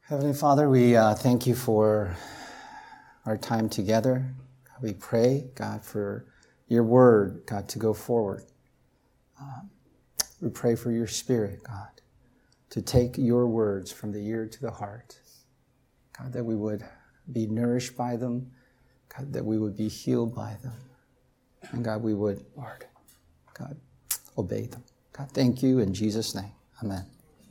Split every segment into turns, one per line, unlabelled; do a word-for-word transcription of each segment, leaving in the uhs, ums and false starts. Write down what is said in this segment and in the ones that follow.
Heavenly Father, we uh, thank you for our time together. We pray, God, for your word, God, to go forward. Um, we pray for your Spirit, God, to take your words from the ear to the heart. God, that we would be nourished by them. God, that we would be healed by them. And God, we would, Lord, God, obey them. God, thank you in Jesus' name. Amen.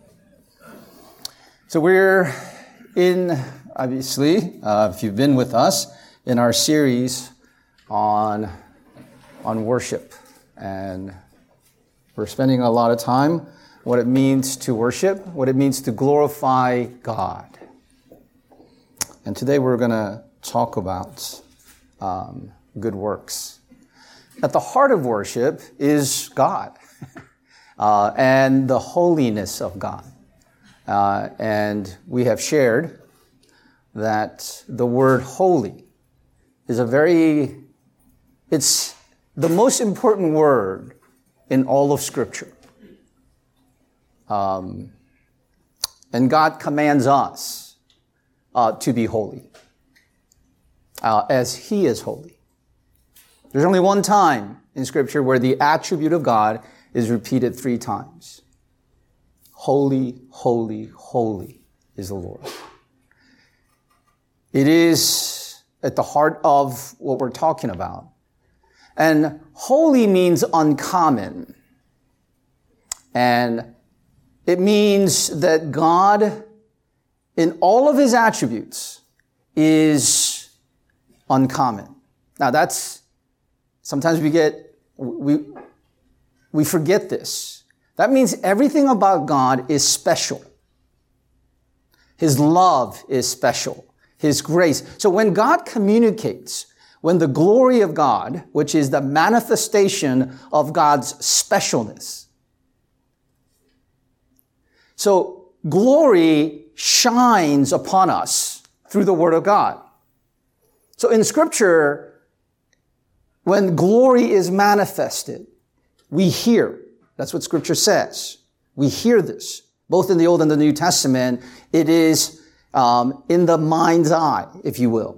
So we're in, obviously, uh, if you've been with us, in our series on, on worship. And we're spending a lot of time what it means to worship, what it means to glorify God. And today we're going to talk about um, good works. At the heart of worship is God uh, and the holiness of God. Uh, and we have shared that the word holy is a very, it's the most important word in all of Scripture. Um, and God commands us uh, to be holy uh, as He is holy. There's only one time in Scripture where the attribute of God is repeated three times. Holy, holy, holy is the Lord. It is at the heart of what we're talking about. And holy means uncommon. And it means that God, in all of His attributes, is uncommon. Now that's, sometimes we get, we, we forget this. That means everything about God is special. His love is special. His grace. So when God communicates, when the glory of God, which is the manifestation of God's specialness. So glory shines upon us through the Word of God. So in Scripture, when glory is manifested, we hear. That's what Scripture says. We hear this, both in the Old and the New Testament. It is um, in the mind's eye, if you will.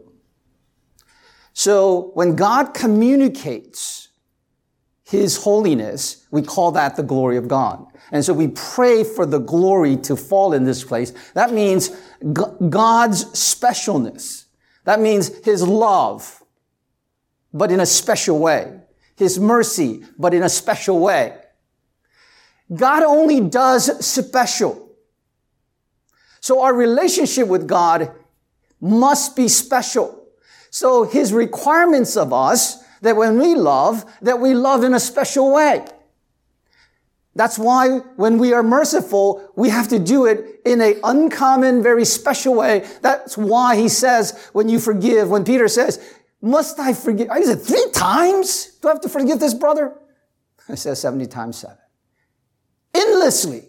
So when God communicates His holiness, we call that the glory of God. And so we pray for the glory to fall in this place. That means G- God's specialness. That means His love, but in a special way. His mercy, but in a special way. God only does special. So our relationship with God must be special. So His requirements of us, that when we love, that we love in a special way. That's why when we are merciful, we have to do it in an uncommon, very special way. That's why He says, when you forgive, when Peter says, must I forgive? He said, three times? Do I have to forgive this brother? He says seventy times seven. Endlessly.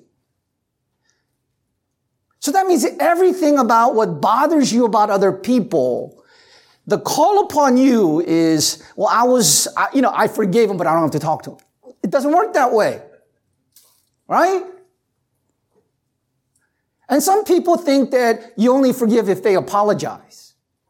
So that means everything about what bothers you about other people, the call upon you is, well, I was, I, you know, I forgave him, but I don't have to talk to him. It doesn't work that way. Right? And some people think that you only forgive if they apologize.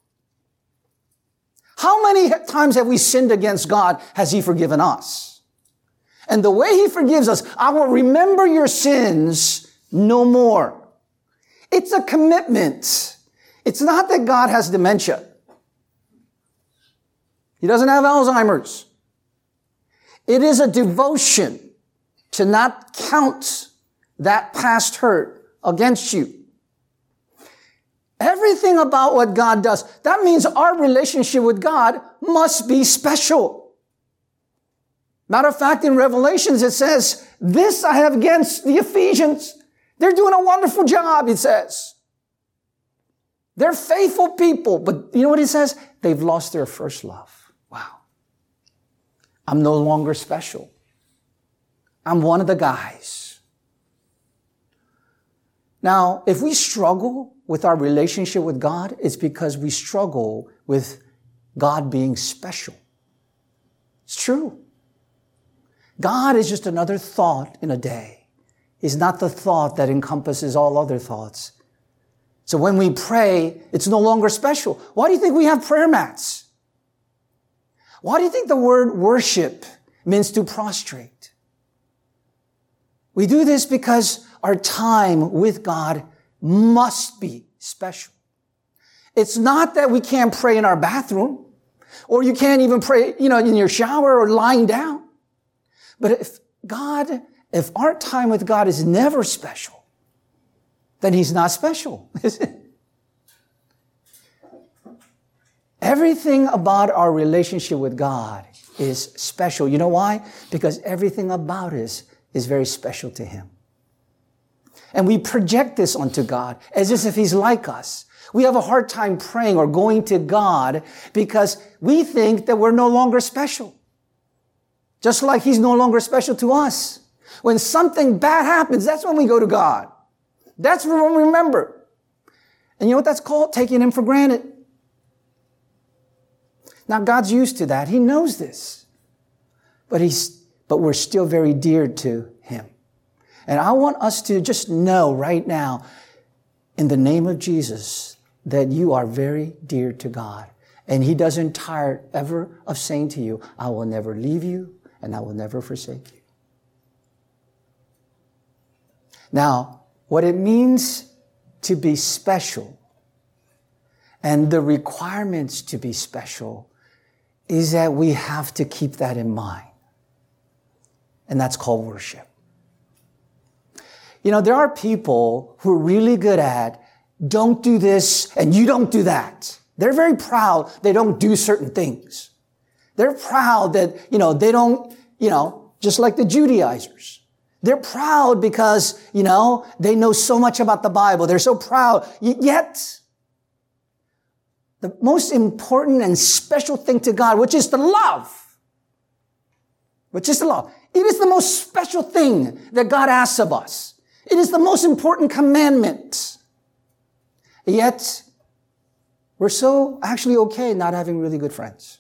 How many times have we sinned against God? Has He forgiven us? And the way He forgives us, I will remember your sins no more. It's a commitment. It's not that God has dementia. He doesn't have Alzheimer's. It is a devotion to not count that past hurt against you. Everything about what God does, that means our relationship with God must be special. Matter of fact, in Revelations, it says, this I have against the Ephesians. They're doing a wonderful job, it says. They're faithful people, but you know what it says? They've lost their first love. Wow. I'm no longer special. I'm one of the guys. Now, if we struggle with our relationship with God, it's because we struggle with God being special. It's true. God is just another thought in a day. He's not the thought that encompasses all other thoughts. So when we pray, it's no longer special. Why do you think we have prayer mats? Why do you think the word worship means to prostrate? We do this because our time with God must be special. It's not that we can't pray in our bathroom, or you can't even pray, you know, in your shower or lying down. But if God, if our time with God is never special, then He's not special, is it? Everything about our relationship with God is special. You know why? Because everything about us is very special to Him. And we project this onto God as if He's like us. We have a hard time praying or going to God because we think that we're no longer special. Just like He's no longer special to us. When something bad happens, that's when we go to God. That's when we remember. And you know what that's called? Taking Him for granted. Now, God's used to that. He knows this. But he's, but we're still very dear to Him. And I want us to just know right now, in the name of Jesus, that you are very dear to God. And He doesn't tire ever of saying to you, I will never leave you and I will never forsake you. Now, what it means to be special and the requirements to be special is that we have to keep that in mind. And that's called worship. You know, there are people who are really good at don't do this and you don't do that. They're very proud they don't do certain things. They're proud that, you know, they don't, you know, just like the Judaizers. They're proud because, you know, they know so much about the Bible. They're so proud. Yet, the most important and special thing to God, which is to love, which is to love. It is the most special thing that God asks of us. It is the most important commandment. Yet, we're so actually okay not having really good friends.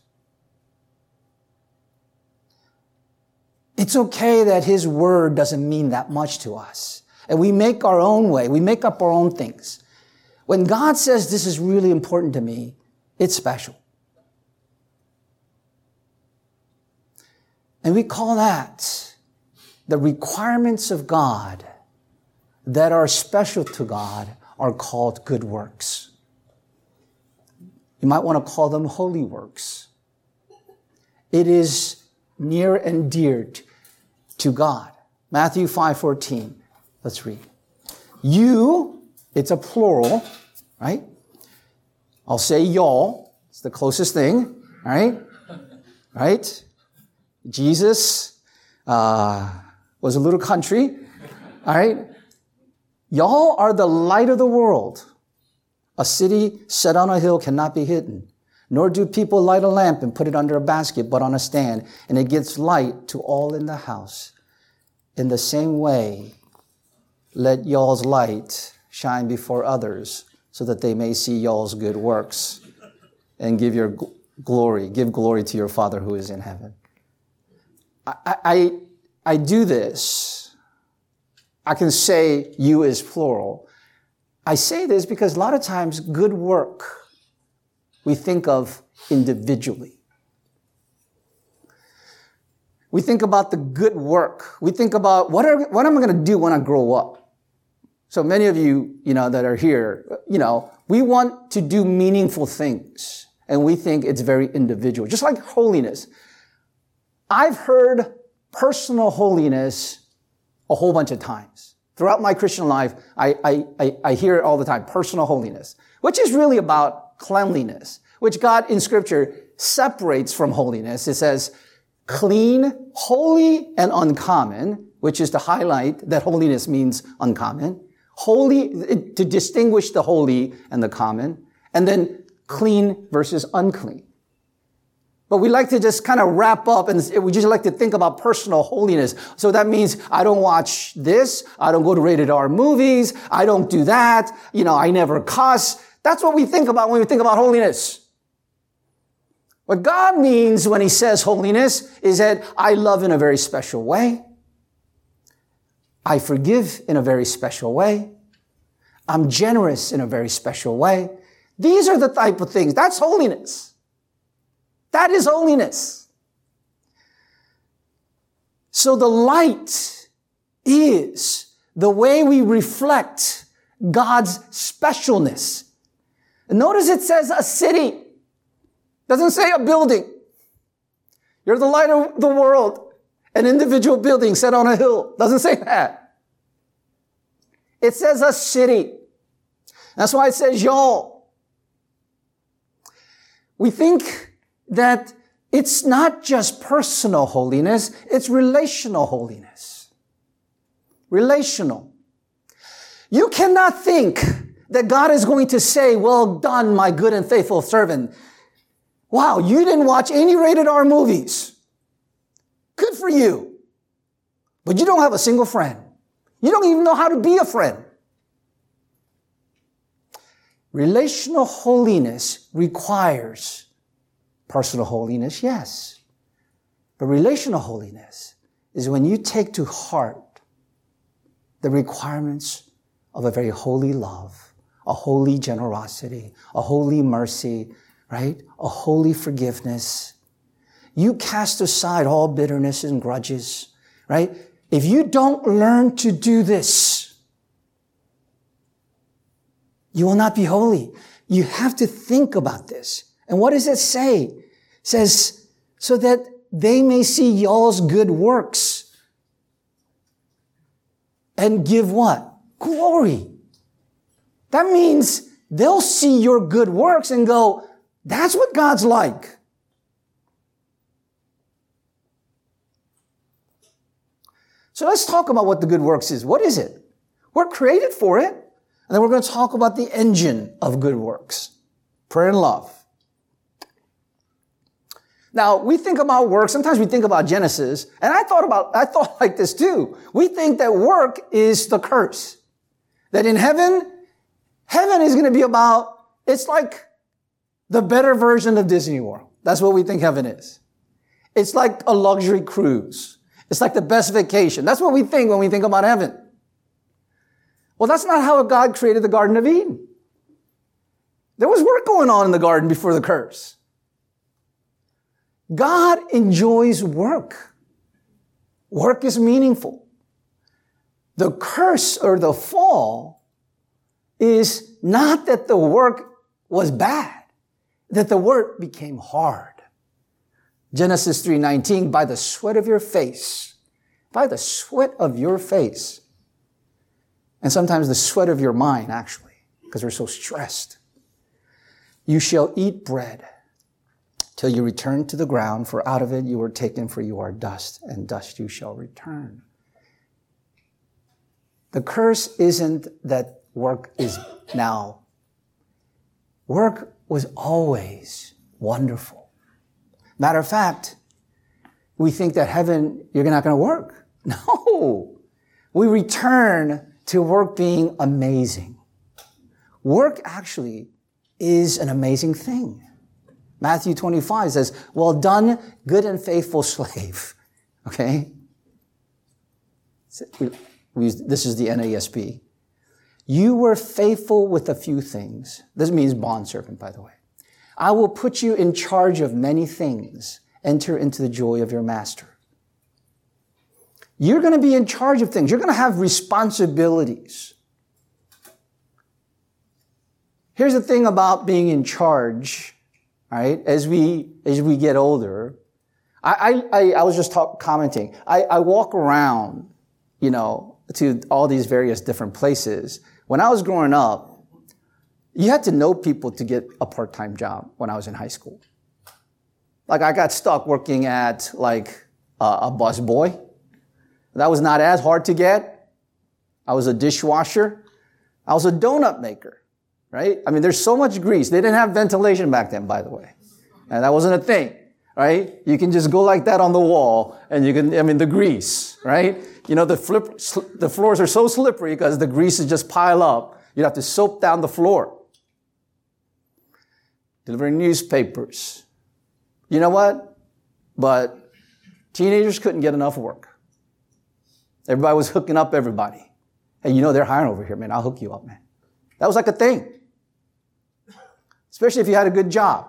It's okay that His word doesn't mean that much to us. And we make our own way. We make up our own things. When God says this is really important to me, it's special. And we call that the requirements of God that are special to God are called good works. You might want to call them holy works. It is near and dear to God. Matthew five fourteen. Let's read. You, it's a plural, right? I'll say y'all. It's the closest thing, right? Right? Jesus uh, was a little country, all right? Y'all are the light of the world. A city set on a hill cannot be hidden. Nor do people light a lamp and put it under a basket, but on a stand, and it gives light to all in the house. In the same way, let y'all's light shine before others, so that they may see y'all's good works and give your gl- glory, give glory to your Father who is in heaven. I, I, I do this. I can say you is plural. I say this because a lot of times good work we think of individually. We think about the good work. We think about what are, what am I going to do when I grow up? So many of you, you know, that are here, you know, we want to do meaningful things and we think it's very individual. Just like holiness. I've heard personal holiness a whole bunch of times. Throughout my Christian life, I, I, I, I hear it all the time, personal holiness, which is really about cleanliness, which God in Scripture separates from holiness. It says clean, holy, and uncommon, which is to highlight that holiness means uncommon. Holy, to distinguish the holy and the common, and then clean versus unclean. But we like to just kind of wrap up and we just like to think about personal holiness. So that means I don't watch this. I don't go to rated R movies. I don't do that. You know, I never cuss. That's what we think about when we think about holiness. What God means when He says holiness is that I love in a very special way. I forgive in a very special way. I'm generous in a very special way. These are the type of things. That's holiness. That is holiness. So the light is the way we reflect God's specialness. And notice it says a city. It doesn't say a building. You're the light of the world. An individual building set on a hill. Doesn't say that. It says a city. That's why it says y'all. We think that it's not just personal holiness, it's relational holiness. Relational. You cannot think that God is going to say, well done, my good and faithful servant. Wow, you didn't watch any rated R movies. Good for you. But you don't have a single friend. You don't even know how to be a friend. Relational holiness requires personal holiness, yes. But relational holiness is when you take to heart the requirements of a very holy love, a holy generosity, a holy mercy, right? A holy forgiveness. You cast aside all bitterness and grudges, right? If you don't learn to do this, you will not be holy. You have to think about this. And what does it say? It says, so that they may see y'all's good works and give what? Glory. That means they'll see your good works and go, that's what God's like. So let's talk about what the good works is. What is it? We're created for it. And then we're going to talk about the engine of good works. Prayer and love. Now, we think about work. Sometimes we think about Genesis. And I thought about, I thought like this too. We think that work is the curse. That in heaven, heaven is going to be about, it's like the better version of Disney World. That's what we think heaven is. It's like a luxury cruise. It's like the best vacation. That's what we think when we think about heaven. Well, that's not how God created the Garden of Eden. There was work going on in the garden before the curse. God enjoys work. Work is meaningful. The curse or the fall is not that the work was bad, that the work became hard. Genesis three nineteen, by the sweat of your face, by the sweat of your face, and sometimes the sweat of your mind, actually, because we're so stressed. You shall eat bread till you return to the ground, for out of it you were taken, for you are dust, and dust you shall return. The curse isn't that work is now. Work was always wonderful. Matter of fact, we think that heaven, you're not going to work. No. We return to work being amazing. Work actually is an amazing thing. Matthew twenty-five says, well done, good and faithful slave. Okay? This is the N A S B. You were faithful with a few things. This means bondservant, by the way. I will put you in charge of many things. Enter into the joy of your master. You're going to be in charge of things. You're going to have responsibilities. Here's the thing about being in charge, right? As we, as we get older, I, I, I was just talk, commenting. I, I walk around, you know, to all these various different places. When I was growing up, you had to know people to get a part-time job when I was in high school. Like I got stuck working at like a, a bus boy. That was not as hard to get. I was a dishwasher. I was a donut maker, right? I mean, there's so much grease. They didn't have ventilation back then, by the way. And that wasn't a thing, right? You can just go like that on the wall and you can, I mean, the grease, right? You know, the flip, the floors are so slippery because the grease is just pile up. You'd have to soap down the floor. Delivering newspapers. You know what? But teenagers couldn't get enough work. Everybody was hooking up everybody. Hey, you know they're hiring over here, man. I'll hook you up, man. That was like a thing. Especially if you had a good job.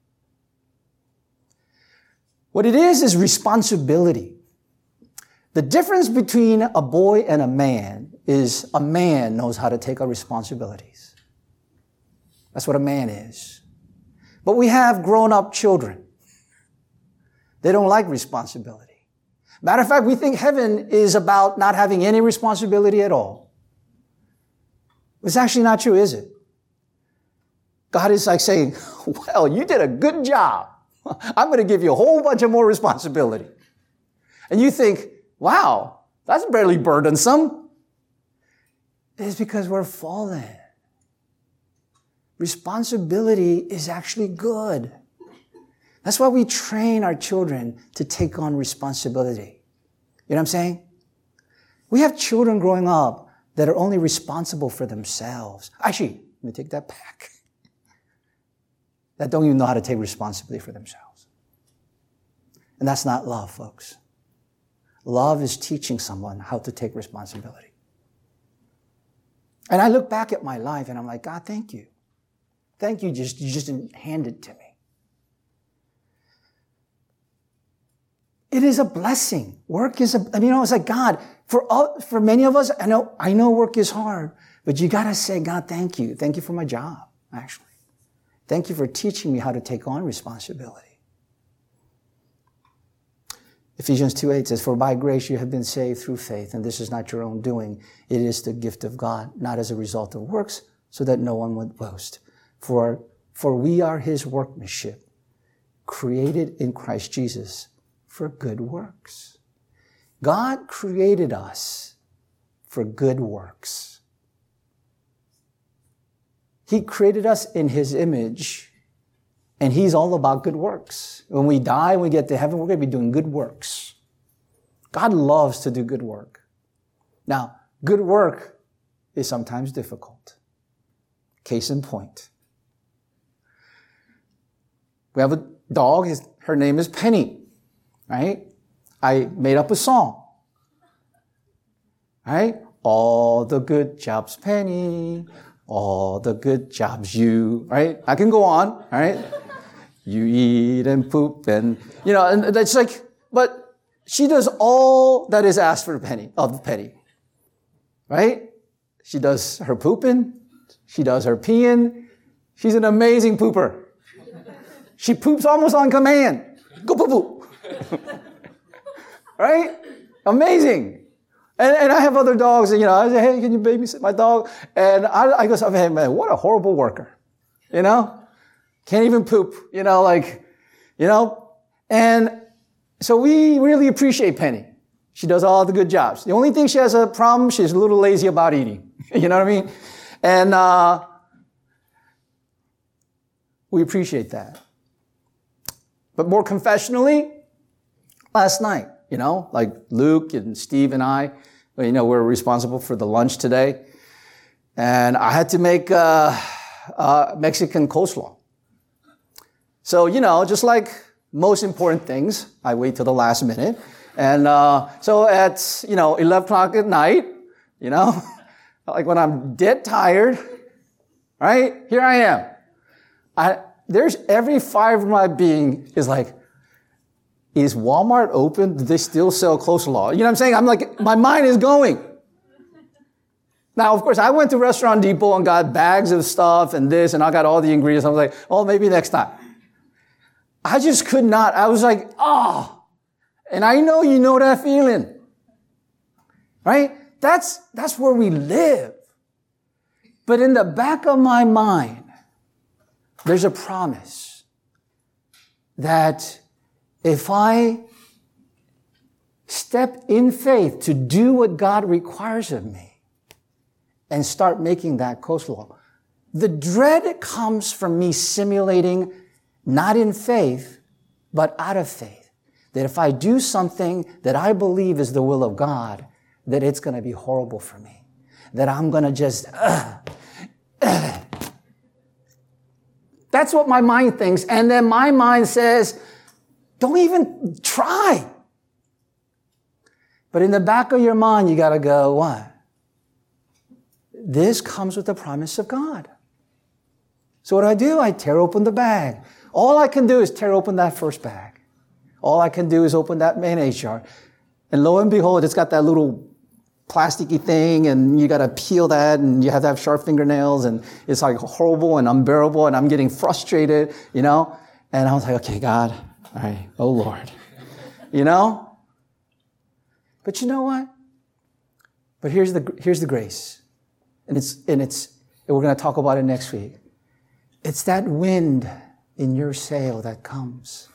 What it is is responsibility. The difference between a boy and a man is a man knows how to take our responsibilities. That's what a man is. But we have grown-up children. They don't like responsibility. Matter of fact, we think heaven is about not having any responsibility at all. It's actually not true, is it? God is like saying, well, you did a good job. I'm going to give you a whole bunch of more responsibility. And you think, wow, that's barely burdensome. It's because we're fallen. Responsibility is actually good. That's why we train our children to take on responsibility. You know what I'm saying? We have children growing up that are only responsible for themselves. Actually, let me take that back. That don't even know how to take responsibility for themselves. And that's not love, folks. Love is teaching someone how to take responsibility. And I look back at my life and I'm like, God, thank you. Thank you, just, you just didn't hand it to me. It is a blessing. Work is a, I mean, you know, it's like, God, for all, for many of us, I know, I know work is hard, but you gotta say, God, thank you. Thank you for my job, actually. Thank you for teaching me how to take on responsibility. Ephesians two eight says, for by grace you have been saved through faith, and this is not your own doing. It is the gift of God, not as a result of works, so that no one would boast. For, for we are his workmanship, created in Christ Jesus for good works. God created us for good works. He created us in his image, and he's all about good works. When we die, when we get to heaven, we're going to be doing good works. God loves to do good work. Now, good work is sometimes difficult. Case in point. We have a dog, his, her name is Penny, right? I made up a song, right? All the good jobs, Penny. All the good jobs you, right? I can go on, right? You eat and poop and, you know, and that's like, but she does all that is asked for Penny, of Penny, right? She does her pooping. She does her peeing. She's an amazing pooper. She poops almost on command. Go poop poop. Right? Amazing. And, and I have other dogs, and, you know, I say, hey, can you babysit my dog? And I, I go, hey, man, what a horrible worker. You know? Can't even poop, you know, like, you know? And so we really appreciate Penny. She does all the good jobs. The only thing she has a problem, she's a little lazy about eating. You know what I mean? And uh we appreciate that. But more confessionally, last night, you know, like Luke and Steve and I, you know, we're responsible for the lunch today. And I had to make uh, uh, Mexican coleslaw. So, you know, just like most important things, I wait till the last minute. And uh, so at, you know, eleven o'clock at night, you know, like when I'm dead tired, right? Here I am. I, there's every fiber of my being is like, is Walmart open? Do they still sell coleslaw? You know what I'm saying? I'm like, my mind is going. Now, of course, I went to Restaurant Depot and got bags of stuff and this, and I got all the ingredients. I was like, oh, maybe next time. I just could not. I was like, oh. And I know you know that feeling. Right? That's, that's where we live. But in the back of my mind, there's a promise that if I step in faith to do what God requires of me and start making that coleslaw, the dread comes from me simulating not in faith, but out of faith. That if I do something that I believe is the will of God, that it's going to be horrible for me. That I'm going to just, uh, uh. That's what my mind thinks. And then my mind says, don't even try. But in the back of your mind, you got to go, what? this comes with the promise of God. So what do I do? I tear open the bag. All I can do is tear open that first bag. All I can do is open that mayonnaise jar. And lo and behold, it's got that little plasticky thing, and you got to peel that, and you have to have sharp fingernails, and it's like horrible and unbearable, and I'm getting frustrated, you know? And I was like, okay, God, all right, oh Lord, you know? But you know what? But here's the, here's the grace. And it's, and it's, and we're going to talk about it next week. It's that wind in your sail that comes.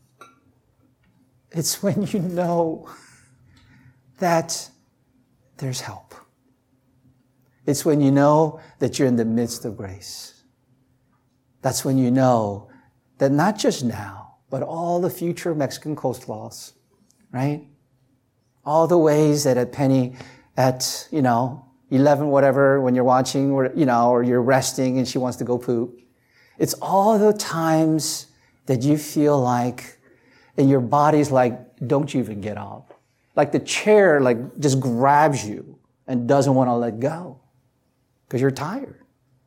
It's when you know that there's help. It's when you know that you're in the midst of grace. That's when you know that not just now, but all the future Mexican coastlaws, right? All the ways that at Penny, at, you know, eleven, whatever, when you're watching, or, you know, or you're resting and she wants to go poop. It's all the times that you feel like, and your body's like, don't you even get up. Like the chair, like, just grabs you and doesn't want to let go because you're tired.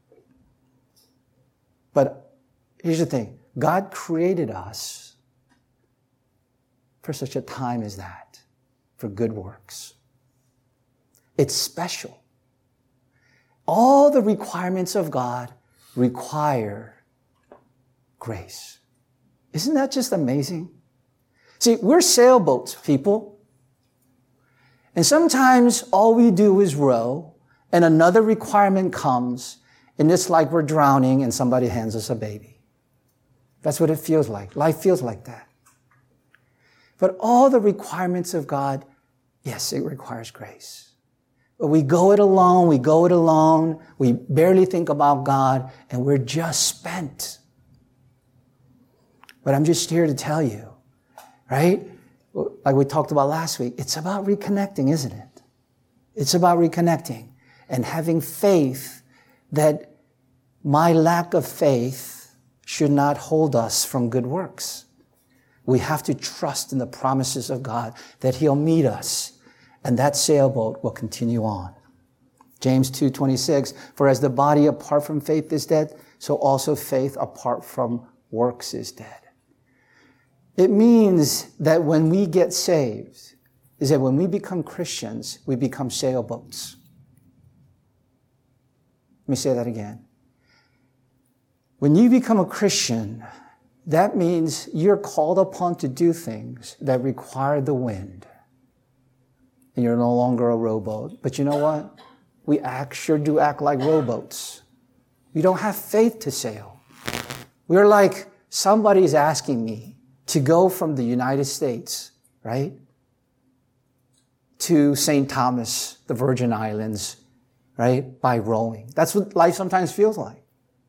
But here's the thing. God created us for such a time as that, for good works. It's special. All the requirements of God require grace. Isn't that just amazing? See, we're sailboats, people. And sometimes all we do is row, and another requirement comes, and it's like we're drowning and somebody hands us a baby. That's what it feels like. Life feels like that. But all the requirements of God, yes, it requires grace. But we go it alone, we go it alone, we barely think about God, and we're just spent. But I'm just here to tell you, right? Like we talked about last week, it's about reconnecting, isn't it? It's about reconnecting and having faith that my lack of faith should not hold us from good works. We have to trust in the promises of God that He'll meet us, and that sailboat will continue on. James two twenty-six, for as the body apart from faith is dead, so also faith apart from works is dead. It means that when we get saved, is that when we become Christians, we become sailboats. Let me say that again. When you become a Christian, that means you're called upon to do things that require the wind. And you're no longer a rowboat. But you know what? We act, sure do act like rowboats. We don't have faith to sail. We're like, somebody's asking me to go from the United States, right, to Saint Thomas, the Virgin Islands, right, by rowing. That's what life sometimes feels like.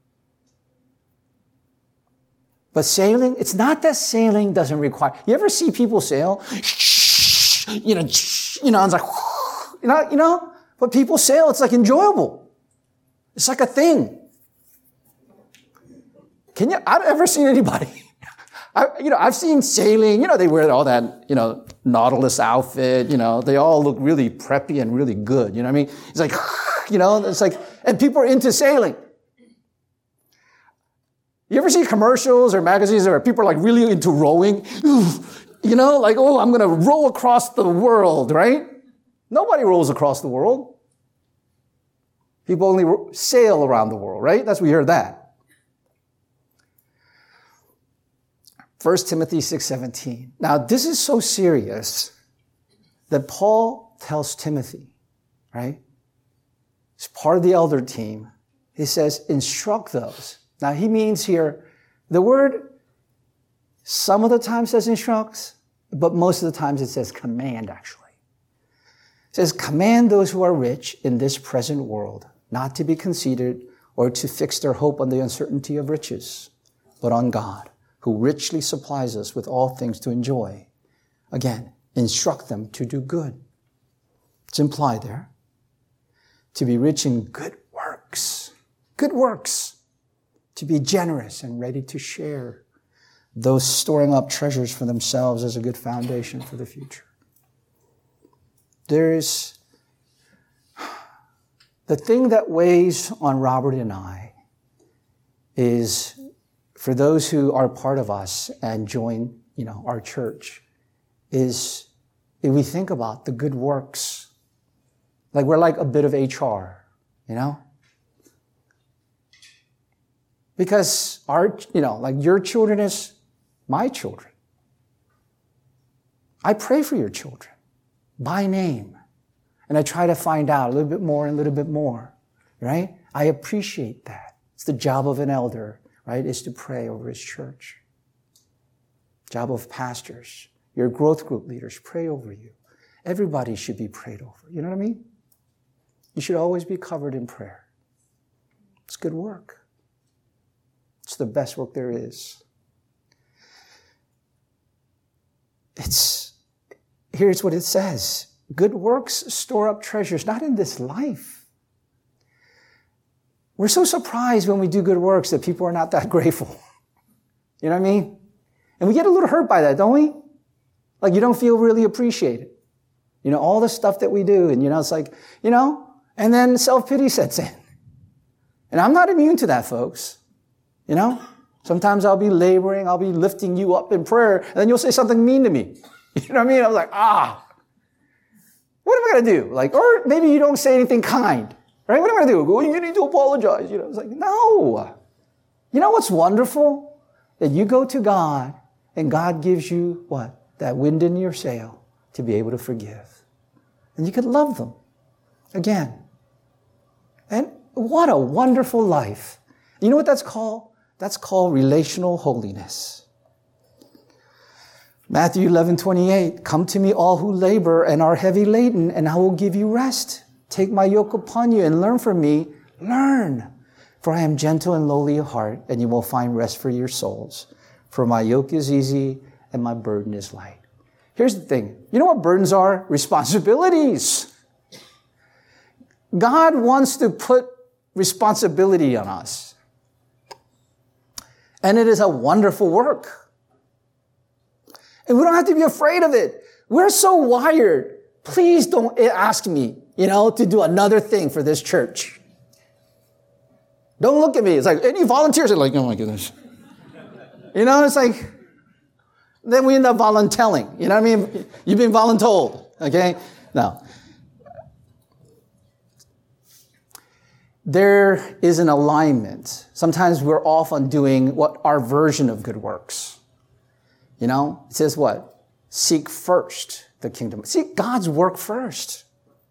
But sailing, it's not that sailing doesn't require. You ever see people sail? You know, you know, it's like, you know, you know, but people sail, it's like enjoyable. It's like a thing. Can you, I've ever seen anybody, I, you know, I've seen sailing, you know, they wear all that, you know, Nautilus outfit, you know, they all look really preppy and really good, you know what I mean? It's like, you know, it's like, and people are into sailing. You ever see commercials or magazines where people are like really into rowing? You know, like, oh, I'm going to row across the world, right? Nobody rows across the world. People only ro- sail around the world, right? That's, we heard that. First Timothy six seventeen. Now, this is so serious that Paul tells Timothy, right? He's part of the elder team. He says, instruct those. Now, he means here, the word some of the time says instructs, but most of the times it says command, actually. It says, command those who are rich in this present world not to be conceited or to fix their hope on the uncertainty of riches, but on God, who richly supplies us with all things to enjoy. Again, instruct them to do good. It's implied there. To be rich in good works. Good works. To be generous and ready to share. Those storing up treasures for themselves as a good foundation for the future. There's, the thing that weighs on Robert and I is for those who are part of us and join, you know, our church, is if we think about the good works. Like we're like a bit of H R, you know? Because our, you know, like your children is my children. I pray for your children by name. And I try to find out a little bit more and a little bit more, right? I appreciate that. It's the job of an elder, right? Is to pray over his church. Job of pastors, your growth group leaders, pray over you. Everybody should be prayed over. You know what I mean? You should always be covered in prayer. It's good work. It's the best work there is. It's, here's what it says. Good works store up treasures, not in this life. We're so surprised when we do good works that people are not that grateful. You know what I mean? And we get a little hurt by that, don't we? Like you don't feel really appreciated. You know, all the stuff that we do, and you know, it's like, you know, and then self-pity sets in. And I'm not immune to that, folks. You know? Sometimes I'll be laboring, I'll be lifting you up in prayer, and then you'll say something mean to me. You know what I mean? I'm like, ah, what am I going to do? Like, or maybe you don't say anything kind, right? What am I going to do? Well, you need to apologize. You know, it's like, no. You know what's wonderful? That you go to God, and God gives you what? That wind in your sail to be able to forgive. And you could love them again. And what a wonderful life. You know what that's called? That's called relational holiness. Matthew eleven twenty-eight, come to me all who labor and are heavy laden, and I will give you rest. Take my yoke upon you and learn from me. Learn, for I am gentle and lowly of heart, and you will find rest for your souls. For my yoke is easy and my burden is light. Here's the thing. You know what burdens are? Responsibilities. God wants to put responsibility on us. And it is a wonderful work. And we don't have to be afraid of it. We're so wired. Please don't ask me, you know, to do another thing for this church. Don't look at me. It's like, any volunteers? Are like, oh my goodness. You know, it's like, then we end up voluntelling. You know what I mean? You've been voluntold, okay? Now, there is an alignment. Sometimes we're off on doing what our version of good works. You know, it says what? Seek first the kingdom. Seek God's work first.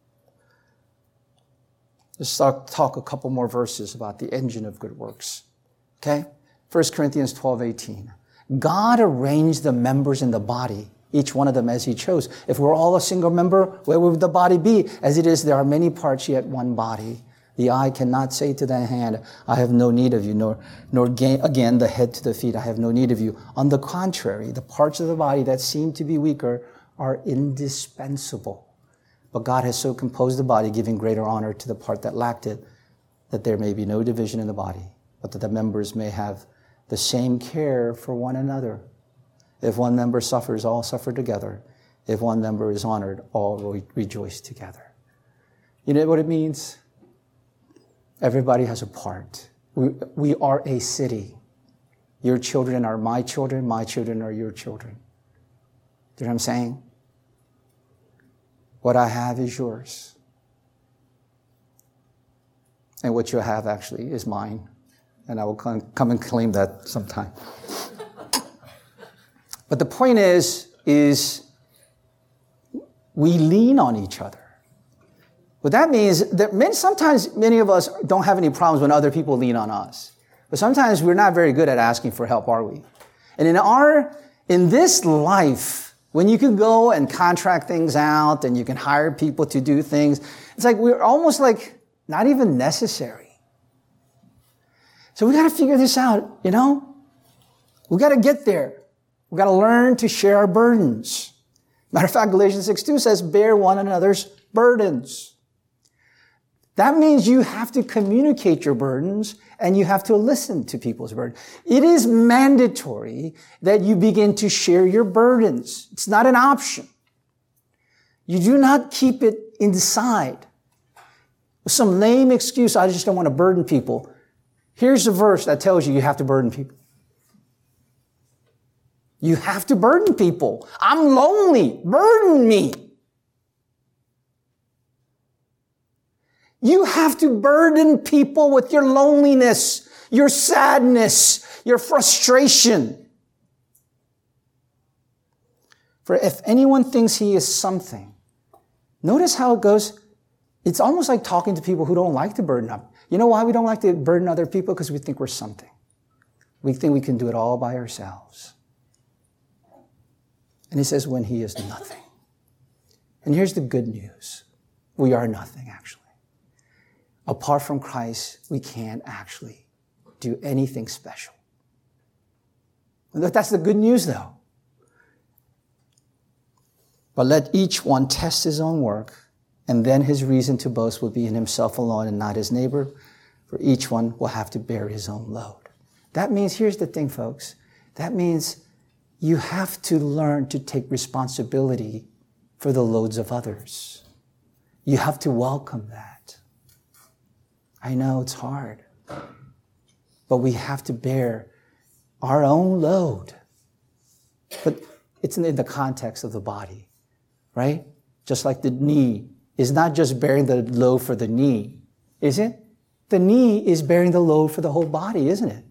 Let's talk, talk a couple more verses about the engine of good works. Okay? First Corinthians twelve eighteen. God arranged the members in the body, each one of them as he chose. If we're all a single member, where would the body be? As it is, there are many parts, yet one body. The eye cannot say to the hand, I have no need of you, nor, nor again the head to the feet, I have no need of you. On the contrary, the parts of the body that seem to be weaker are indispensable. But God has so composed the body, giving greater honor to the part that lacked it, that there may be no division in the body, but that the members may have the same care for one another. If one member suffers, all suffer together. If one member is honored, all re- rejoice together. You know what it means? Everybody has a part. We, we are a city. Your children are my children. My children are your children. Do you know what I'm saying? What I have is yours. And what you have actually is mine. And I will come, come and claim that sometime. But the point is, is we lean on each other. What that means that many, sometimes many of us don't have any problems when other people lean on us. But sometimes we're not very good at asking for help, are we? And in our, in this life, when you can go and contract things out and you can hire people to do things, it's like we're almost like not even necessary. So we got to figure this out, you know? We got to get there. We got to learn to share our burdens. Matter of fact, Galatians six two says, bear one another's burdens. That means you have to communicate your burdens and you have to listen to people's burdens. It is mandatory that you begin to share your burdens. It's not an option. You do not keep it inside. some lame excuse, I just don't want to burden people. Here's the verse that tells you you have to burden people. You have to burden people. I'm lonely. Burden me. You have to burden people with your loneliness, your sadness, your frustration. For if anyone thinks he is something, notice how it goes. It's almost like talking to people who don't like to burden up. You know why we don't like to burden other people? Because we think we're something. We think we can do it all by ourselves. And he says, when he is nothing. And here's the good news. We are nothing, actually. Apart from Christ, we can't actually do anything special. That's the good news, though. But let each one test his own work, and then his reason to boast will be in himself alone and not his neighbor, for each one will have to bear his own load. That means, here's the thing, folks. That means you have to learn to take responsibility for the loads of others. You have to welcome that. I know it's hard, but we have to bear our own load. But it's in the context of the body, right? Just like the knee is not just bearing the load for the knee, is it? The knee is bearing the load for the whole body, isn't it?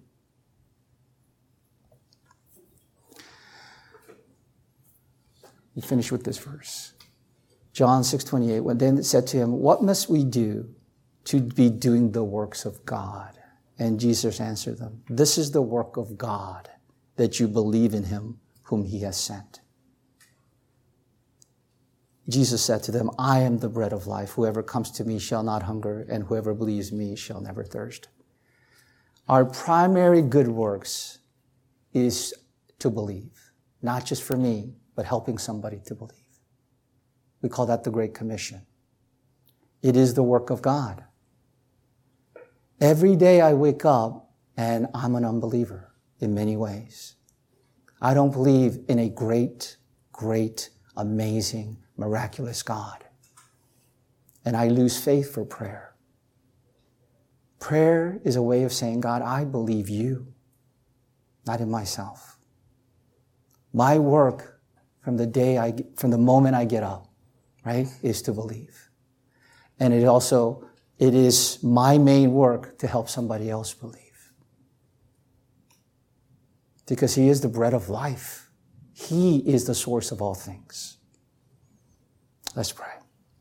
We finish with this verse. John six twenty-eight, when then it said to him, what must we do to be doing the works of God? And Jesus answered them, this is the work of God, that you believe in him whom he has sent. Jesus said to them, I am the bread of life. Whoever comes to me shall not hunger, and whoever believes me shall never thirst. Our primary good works is to believe, not just for me, but helping somebody to believe. We call that the Great Commission. It is the work of God. Every day I wake up and I'm an unbeliever in many ways. I don't believe in a great, great, amazing, miraculous God. And I lose faith for prayer. Prayer is a way of saying, God, I believe you, not in myself. My work from the day I, from the moment I get up, right, is to believe. And it also, it is my main work to help somebody else believe. Because he is the bread of life. He is the source of all things. Let's pray.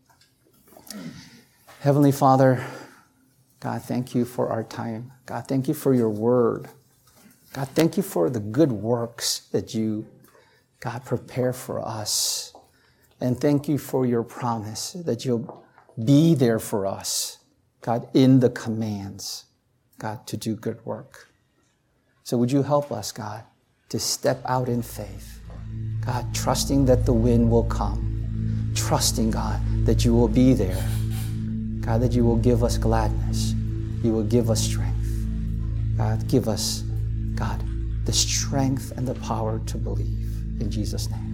Heavenly Father, God, thank you for our time. God, thank you for your word. God, thank you for the good works that you, God, prepare for us. And thank you for your promise that you'll be there for us, God, in the commands, God, to do good work. So would you help us, God, to step out in faith, God, trusting that the wind will come, trusting, God, that you will be there, God, that you will give us gladness, you will give us strength. God, give us, God, the strength and the power to believe. In Jesus' name.